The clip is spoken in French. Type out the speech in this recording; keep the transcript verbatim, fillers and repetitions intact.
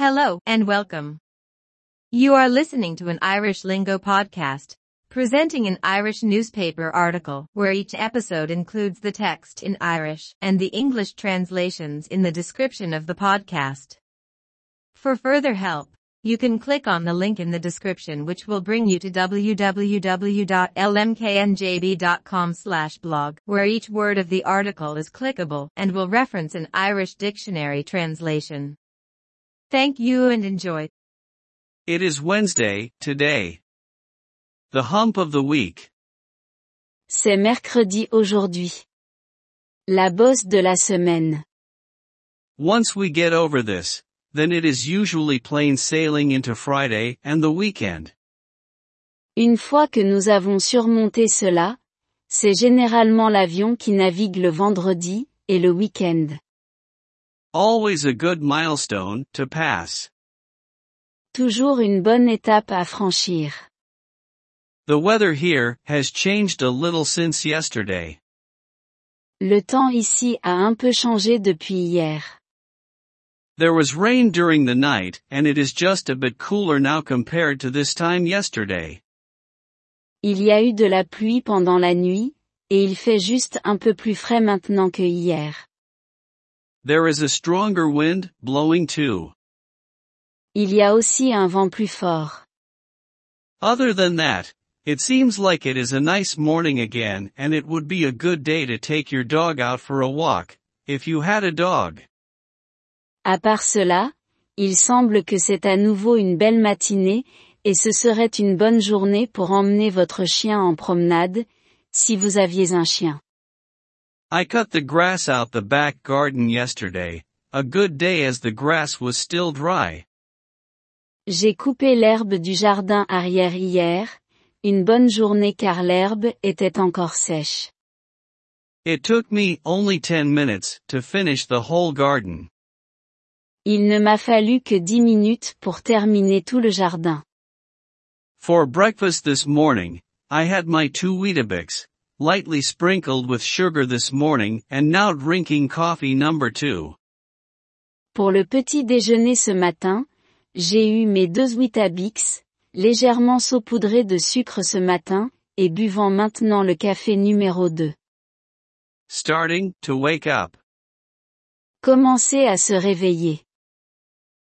Hello, and welcome. You are listening to an Irish Lingo podcast, presenting an Irish newspaper article, where each episode includes the text in Irish and the English translations in the description of the podcast. For further help, you can click on the link in the description, which will bring you to w w w dot l m k n j b dot com slash blog, where each word of the article is clickable and will reference an Irish dictionary translation. Thank you and enjoy. It is Wednesday, today. The hump of the week. C'est mercredi aujourd'hui. La bosse de la semaine. Once we get over this, then it is usually plain sailing into Friday and the weekend. Une fois que nous avons surmonté cela, c'est généralement l'avion qui navigue le vendredi et le week-end. Always a good milestone to pass. Toujours une bonne étape à franchir. The weather here has changed a little since yesterday. Le temps ici a un peu changé depuis hier. There was rain during the night, and it is just a bit cooler now compared to this time yesterday. Il y a eu de la pluie pendant la nuit, et il fait juste un peu plus frais maintenant que hier. There is a stronger wind, blowing too. Il y a aussi un vent plus fort. Other than that, it seems like it is a nice morning again, and it would be a good day to take your dog out for a walk, if you had a dog. À part cela, il semble que c'est à nouveau une belle matinée, et ce serait une bonne journée pour emmener votre chien en promenade, si vous aviez un chien. I cut the grass out the back garden yesterday, a good day as the grass was still dry. J'ai coupé l'herbe du jardin arrière hier, une bonne journée car l'herbe était encore sèche. It took me only ten minutes to finish the whole garden. Il ne m'a fallu que dix minutes pour terminer tout le jardin. For breakfast this morning, I had my two Weetabix, lightly sprinkled with sugar this morning, and now drinking coffee number two. Pour le petit déjeuner ce matin, j'ai eu mes deux Weetabix, légèrement saupoudrés de sucre ce matin, et buvant maintenant le café numéro deux. Starting to wake up. Commencez à se réveiller.